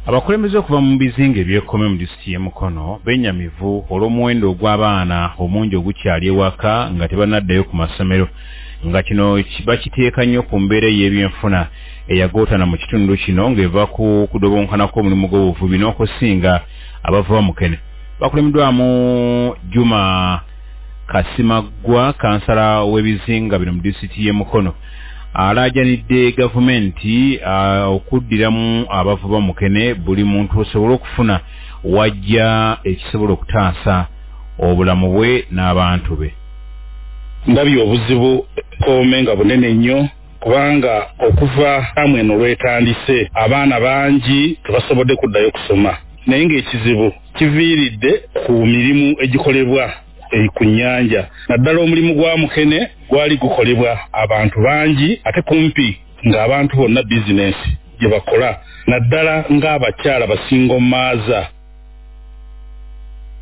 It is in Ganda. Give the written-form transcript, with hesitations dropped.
Abakulembeze okuva mu bizinga ebyekome mu disitulikiti y'e Mukono bennyamivu olw'omuwendo ogw'abaana omungi ogukyali ewaka nga tebannaddayo ku masomero nga kino bakiteeka nnyo ku mbeera y'ebyenfuna eyagootana mu kitundu kino ng'eva ku kudobonkana kw'omulimu gw'obuvubi n'okusinga abavuba Mukene. Bakulembeddwamu Juma Kasimaggwa kansala w'ebizinga bino mu disitulikiti y'e Mukono alaajanidde gavumenti okuddiramu abavuba Mukene buli muntu osobola okufuna wajja ekisobola okutaasa obulamu bwe n'abantu be. Ndabye obuzibu kome nga bunene nnyo kubanga okuva hamwe n'olwetandise abaana bangi tebasobodde kuddayo kusoma naye ng'ekizibu kiviiridde ku mirimu egikolebwa ku nnyanja naddala omulimu gwa Mukene gwali gukolebwa abantu bangi ate kumpi ng'abantu bonna bizinensi gye bakola naddala ng'abakyala basinga omaaza